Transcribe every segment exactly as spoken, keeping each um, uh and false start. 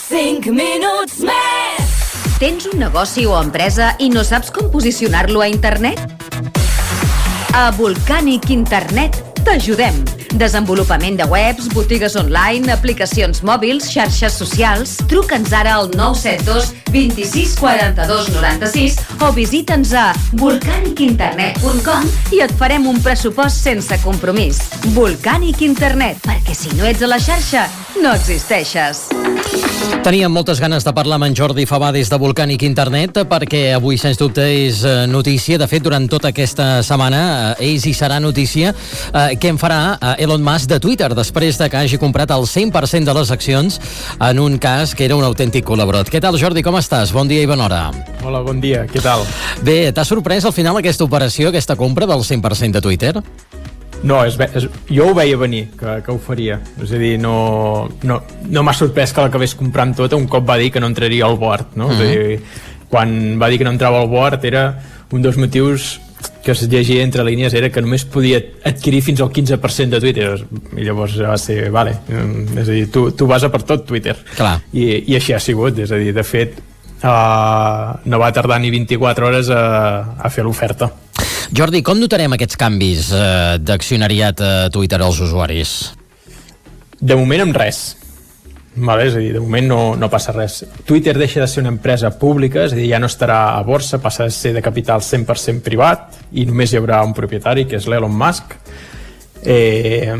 cinc minuts més. Tens un negoci o empresa i no saps com posicionar-lo a internet? A Volcanic Internet t'ajudem. Desenvolupament de webs, botigues online, aplicacions mòbils, xarxes socials. Truca'ns ara al nou set dos, dos sis, quatre dos, nou sis o visita'ns a volcanic internet punt com i et farem un pressupost sense compromís. Volcanic Internet, perquè si no ets a la xarxa, no existeixes. Teníem moltes ganes de parlar amb en Jordi Fabà des de Volcanic Internet perquè avui, sens dubte, és notícia. De fet, durant tota aquesta setmana és i serà notícia eh, què en farà Elon Musk de Twitter després de que hagi comprat el cent per cent de les accions en un cas que era un autèntic col·laborat. Què tal, Jordi? Com estàs? Bon dia i bona hora. Hola, bon dia. Què tal? Bé, t'ha sorprès al final aquesta operació, aquesta compra del cent per cent de Twitter? No, és, és, jo ho veia venir, que, que ho faria. És a dir, no, no, no m'ha sorprès que l'acabés comprant tot. Un cop va dir que no entraria al board, no? Mm-hmm. És a dir, quan va dir que no entrava al board era un dels motius que es llegia entre línies, era que només podia adquirir fins al quinze per cent de Twitter. I llavors va ser, vale, és a dir, tu, tu vas a per tot Twitter. Clar. I, i així ha sigut, és a dir, de fet uh, no va tardar ni vint-i-quatre hores a, a fer l'oferta. Jordi, com notarem aquests canvis eh, d'accionariat a Twitter als usuaris? De moment amb res. Vale, és a dir, de moment no, no passa res. Twitter deixa de ser una empresa pública, és a dir, ja no estarà a borsa, passa a ser de capital cent per cent privat i només hi haurà un propietari, que és l'Elon Musk. Eh,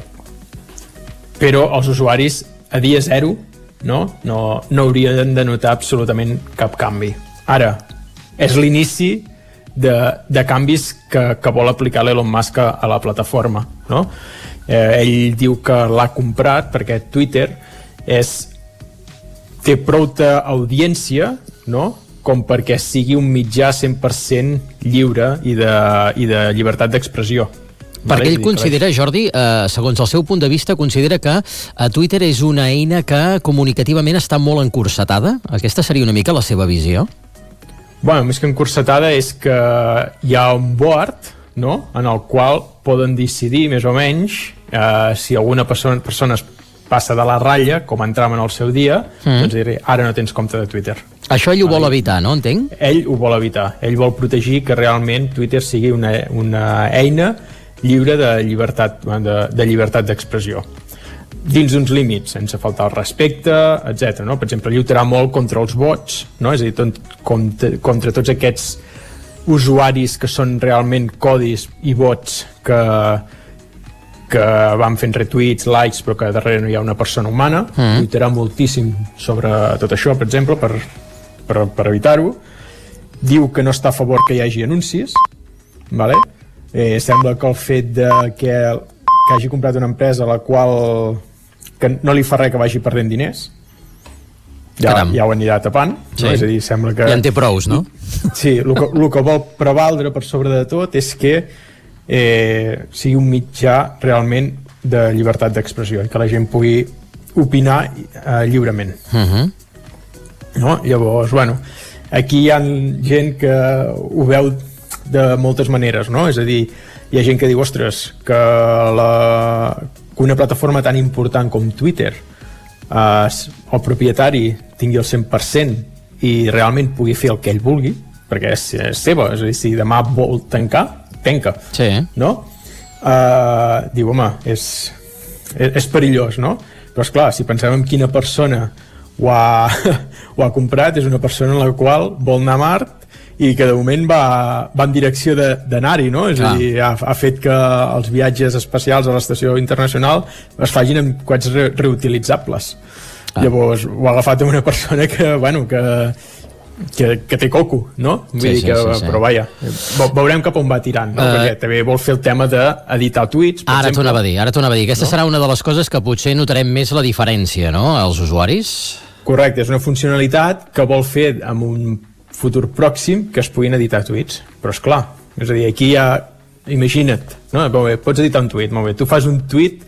però els usuaris a dia zero no, no, no haurien de notar absolutament cap canvi. Ara, és l'inici de, de canvis que, que vol aplicar l'Elon Musk a, a la plataforma. No? Eh, ell diu que l'ha comprat perquè Twitter és, té prou d'audiència, no?, com perquè sigui un mitjà cent per cent lliure i de, i de llibertat d'expressió. Perquè ell considera, Jordi, eh, segons el seu punt de vista, considera que eh, Twitter és una eina que comunicativament està molt encursetada? Aquesta seria una mica la seva visió? Bueno, més que encursetada és que hi ha un board, no?, en el qual poden decidir, més o menys, eh, si alguna persona, persona passa de la ratlla, com entràvem en el seu dia, mm. doncs diré, ara no tens compte de Twitter. Això ell ho vol evitar, no? Entenc? Ell ho vol evitar. Ell vol protegir que realment Twitter sigui una, una eina lliure de llibertat de, de llibertat d'expressió. Dins d'uns límits, sense faltar el respecte, etcètera. No? Per exemple, lluitarà molt contra els bots, no? És a dir, tot, contra, contra tots aquests usuaris que són realment codis i bots que que van fent retweets, likes, però que darrere no hi ha una persona humana. Mm. Lluitarà moltíssim sobre tot això, per exemple, per, per, per evitar-ho. Diu que no està a favor que hi hagi anuncis, vale? eh, sembla que el fet de que, que hagi comprat una empresa a la qual que no li fa res que vagi perdent diners, ja, ja ho anirà tapant. Sí. No? És a dir, sembla que... Ja en té prous, no? Sí, el que, el que vol prevaldre per sobre de tot és que Eh, sigui un mitjà realment de llibertat d'expressió i que la gent pugui opinar eh, lliurement. Uh-huh. No? Llavors, bueno, aquí hi ha gent que ho veu de moltes maneres, no? És a dir, hi ha gent que diu, ostres, que, la, que una plataforma tan important com Twitter, eh, el propietari tingui el cent per cent i realment pugui fer el que ell vulgui, perquè és, és seva, és a dir, si demà vol tancar, tanca, sí. No? Uh, diu, home, és, és, és perillós, no? Però esclar, si pensem en quina persona ho ha, ho ha comprat, és una persona en la qual vol anar a Mart i que de moment va, va en direcció d'anar-hi, no? És a dir, ha, ha fet que els viatges espacials a l'estació internacional es facin amb coets re reutilitzables. Ah. Llavors, ho ha agafat una persona que, bueno, que Que, que té coco, no? Vull sí, dir sí, que, sí, sí. Però vaja, veurem cap on va tirant, no? Uh, perquè també vol fer el tema d'editar tweets, per ara exemple. Ara t'ho anava a dir, ara t'ho anava a dir. Aquesta no? serà una de les coses que potser notarem més la diferència, no?, als usuaris. Correcte, és una funcionalitat que vol fer amb un futur pròxim que es puguin editar tweets, però és clar, és a dir, aquí hi ha, imagina't, no? Molt bé, pots editar un tweet, molt bé, tu fas un tweet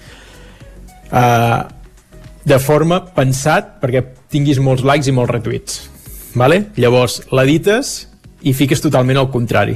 uh, de forma pensat perquè tinguis molts likes i molts retweets. Vale? Llavors l'edites i fiques totalment al contrari.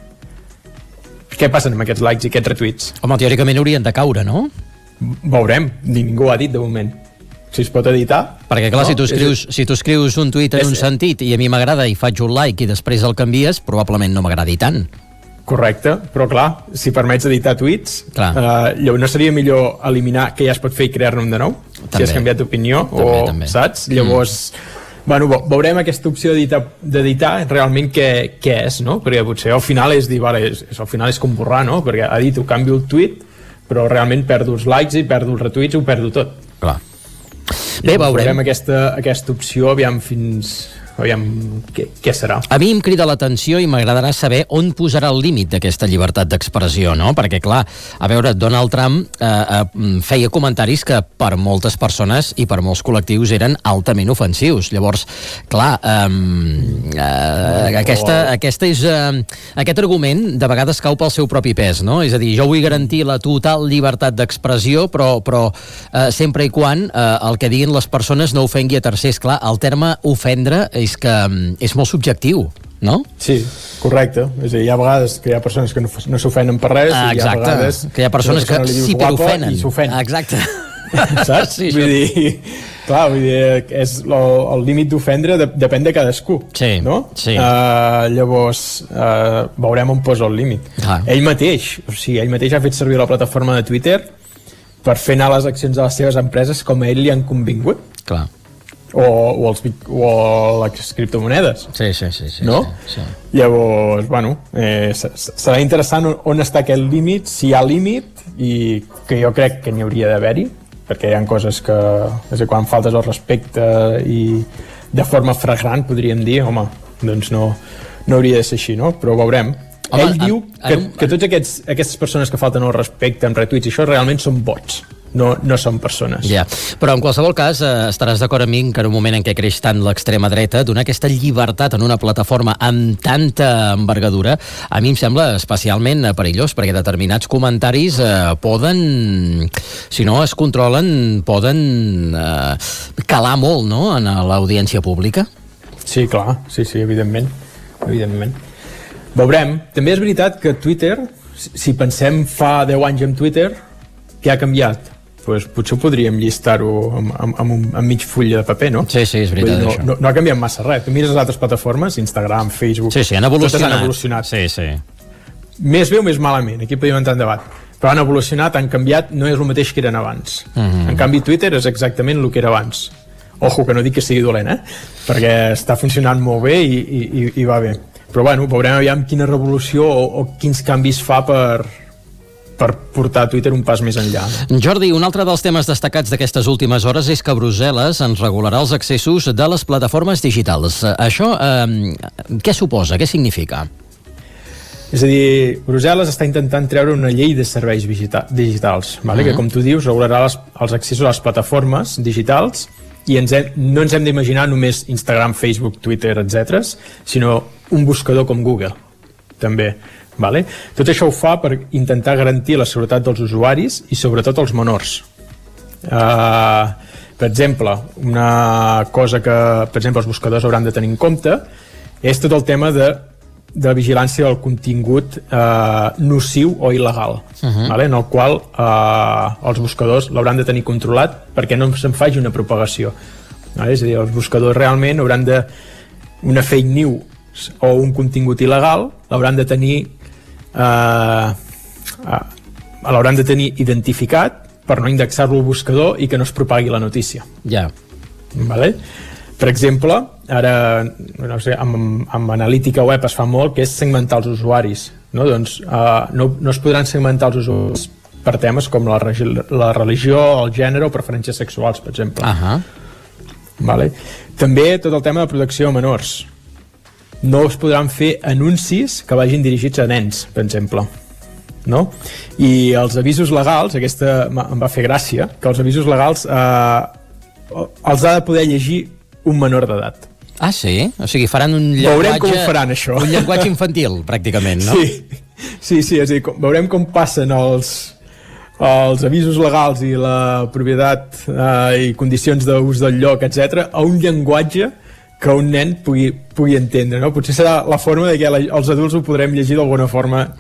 Què passa amb aquests likes i aquests retweets? Home, teòricament haurien de caure, no? Veurem, ningú ho ha dit de moment. si es pot editar. Perquè clar, no? si, tu escrius, si tu escrius un tuit en és, un sentit i a mi m'agrada i faig un like i després el canvies, probablement no m'agradi tant. Correcte, però clar, si permets editar tuits, eh, no seria millor eliminar, que ja es pot fer, i crear-ne un de nou? També. Si has canviat d'opinió, o també. Saps? Llavors, mm. bueno, veurem aquesta opció d'editar realment què, què és, no? Perquè potser al final és dir, vale, és, al final és com borrar, no? Perquè edito, canvio el tuit, però realment perdo els likes i perdo els retuits, ho perdo tot. Clar. Bé, veurem. Veurem aquesta, aquesta opció, aviam fins... aviam què, què serà. A mi em crida l'atenció i m'agradarà saber on posarà el límit d'aquesta llibertat d'expressió, no? Perquè, clar, a veure, Donald Trump eh, eh, feia comentaris que per moltes persones i per molts col·lectius eren altament ofensius. Llavors, clar, eh, eh, aquesta, aquesta és, eh, aquest argument de vegades cau pel seu propi pes, no? És a dir, jo vull garantir la total llibertat d'expressió, però, però eh, sempre i quan eh, el que diguin les persones no ofengui a tercers. Clar, el terme ofendre és és que és molt subjectiu, no? Sí, correcte. És a dir, hi ha vegades que hi ha persones que no, no s'ofenen per res, ah, i hi ha vegades que hi ha persones que, que s'hiperofenen. I s'ofenen. Ah, exacte. Saps? Sí, vull dir, clar, vull dir, és el, el límit d'ofendre de, depèn de cadascú. Sí, no? sí. Uh, llavors, uh, veurem on posa el límit. Ah. Ell mateix, o sigui, ell mateix ha fet servir la plataforma de Twitter per fer anar les accions de les seves empreses com a ell li han convingut. Clar. O, o, els, o les criptomonedes. Sí, sí, sí. sí no? Sí, sí. Llavors, bueno, eh, serà interessant on, on està aquest límit, si hi ha límit, i que jo crec que n'hi hauria d'haver-hi, perquè hi ha coses que, és a dir, quan faltes el respecte i de forma flagrant, podríem dir, home, doncs no, no hauria de ser així, no? Però ho veurem. Home, Ell diu que, que tots aquests, aquestes persones que falten el respecte en retuits i això realment són bots. No, no són persones. Ja, però en qualsevol cas eh, estaràs d'acord amb mi que en un moment en què creix tant l'extrema dreta, donar aquesta llibertat en una plataforma amb tanta envergadura, a mi em sembla especialment perillós, perquè determinats comentaris eh, poden, si no es controlen, poden eh, calar molt, no?, en l'audiència pública. Sí, clar, sí, sí, evidentment. Evidentment. Veurem. També és veritat que Twitter, si pensem fa deu anys amb Twitter, què ha canviat? Pues potser podríem llistar-ho amb, amb, amb, un, amb mig full de paper, no? Sí, sí, és veritat, no, això. No, no ha canviat massa res. Tu mires les altres plataformes, Instagram, Facebook... Sí, sí, han evolucionat. Totes han evolucionat. Sí, sí. Més bé o més malament, aquí podríem entrar en debat. Però han evolucionat, han canviat, no és el mateix que eren abans. Uh-huh. En canvi, Twitter és exactament el que era abans. Ojo, que no dic que sigui dolent, eh? Perquè està funcionant molt bé i, i, i va bé. Però bueno, veurem aviam quina revolució o, o quins canvis fa per... per portar Twitter un pas més enllà. Jordi, un altre dels temes destacats d'aquestes últimes hores és que Brussel·les ens regularà els accessos de les plataformes digitals. Això, eh, què suposa? Què significa? És a dir, Brussel·les està intentant treure una llei de serveis digitals, vale? Uh-huh. Que, com tu dius, regularà les, els accessos a les plataformes digitals i ens hem, no ens hem d'imaginar només Instagram, Facebook, Twitter, etcètera, sinó un buscador com Google, també. Vale? Tot això ho fa per intentar garantir la seguretat dels usuaris i sobretot els menors. Uh, per exemple, una cosa que per exemple els buscadors hauran de tenir en compte és tot el tema de, de vigilància del contingut uh, nociu o il·legal, uh-huh. vale? En el qual uh, els buscadors l'hauran de tenir controlat perquè no se'n faci una propagació. Vale? És a dir, els buscadors realment hauran de una fake news o un contingut il·legal l'hauran de tenir Uh, uh, l'hauran de tenir identificat per no indexar-lo al buscador i que no es propagui la notícia. Ja. Vale? Per exemple, ara no sé, amb, amb analítica web es fa molt, que és segmentar els usuaris. No? Doncs uh, no, no es podran segmentar els usuaris per temes com la, la religió, el gènere o preferències sexuals, per exemple. Uh-huh. Vale? També tot el tema de protecció a menors. No es podran fer anuncis que vagin dirigits a nens, per exemple. No? I els avisos legals, aquesta em va fer gràcia, que els avisos legals eh, els ha de poder llegir un menor d'edat. Ah, sí? O sigui, faran un llenguatge... Veurem com ho faran, això. Un llenguatge infantil, pràcticament, no? Sí, sí, sí, és a dir, com, veurem com passen els, els avisos legals i la propietat eh, i condicions d'ús del lloc, etcètera, a un llenguatge que un nen pugui, pugui entendre, no? Potser serà la forma de que la, els adults ho podrem llegir d'alguna forma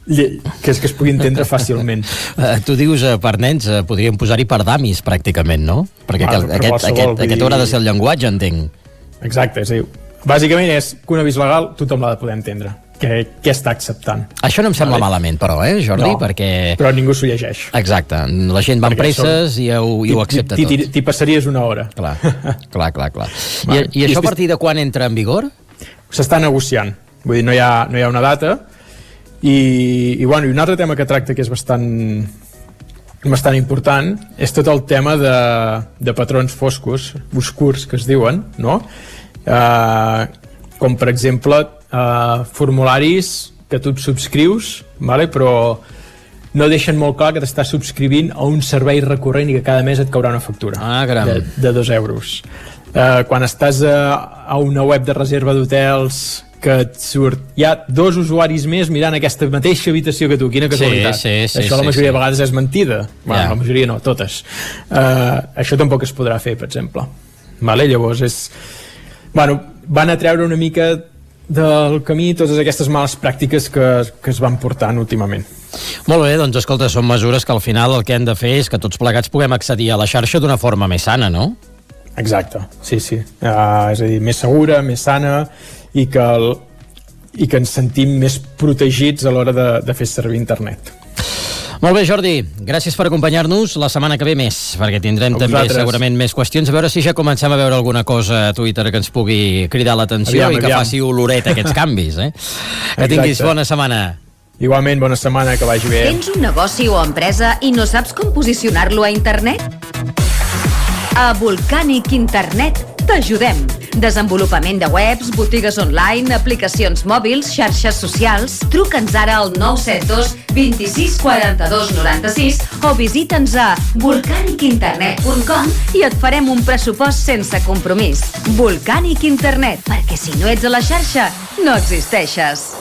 que és que es pugui entendre fàcilment. Uh, tu dius uh, per nens, uh, podríem posar-hi per damis, pràcticament, no? Perquè ah, aquest, aquest, aquest, aquest haurà de ser el llenguatge, entenc. Exacte, és a dir, bàsicament és que un avís legal tothom l'ha de poder entendre. Què, què està acceptant. Això no em sembla vale. malament, però, eh, Jordi? No, perquè... però ningú s'ho llegeix. Exacte. La gent va amb presses som... i, ho, i ho accepta tot. T'hi passaries una hora. Clar, clar, clar. clar. I, I això a partir de quan entra en vigor? S'està negociant. Vull dir, no hi ha, no hi ha una data. I, i, bueno, i un altre tema que tracta que és bastant bastant important és tot el tema de, de patrons foscos, oscurs, que es diuen, no? Uh, com, per exemple, Uh, formularis que tu et subscrius, vale? Però no deixen molt clar que t'estàs subscrivint a un servei recurrent i que cada mes et caurà una factura ah, de, de dos euros. Uh, quan estàs a, a una web de reserva d'hotels que et surt, hi ha dos usuaris més mirant aquesta mateixa habitació que tu, quina casualitat. Sí, sí, sí, això la majoria sí, sí. de vegades és mentida. Bueno, yeah. La majoria no, totes. Uh, això tampoc es podrà fer, per exemple. Vale? Llavors és... Bueno, van a treure una mica del camí totes aquestes males pràctiques que, que es van portant últimament. Molt bé, doncs escolta, són mesures que al final el que hem de fer és que tots plegats puguem accedir a la xarxa d'una forma més sana, no? Exacte, sí, sí. Uh, és a dir, més segura, més sana i que, el, i que ens sentim més protegits a l'hora de, de fer servir internet. Molt bé, Jordi, gràcies per acompanyar-nos. La setmana que ve més, perquè tindrem a també vosaltres. Segurament més qüestions. A veure si ja comencem a veure alguna cosa a Twitter que ens pugui cridar l'atenció aviam, i que aviam. faci oloret aquests canvis, eh? Que Exacte. tinguis bona setmana. Igualment, bona setmana, que vagi bé. Tens un negoci o empresa i no saps com posicionar-lo a internet? A Volcànic Internet t'ajudem. Desenvolupament de webs, botigues online, aplicacions mòbils, xarxes socials. Truca'ns ara al nou set dos, vint sis, quaranta-dos, noranta-sis o visita'ns a volcanic internet punt com i et farem un pressupost sense compromís. Volcànic Internet, perquè si no ets a la xarxa, no existeixes.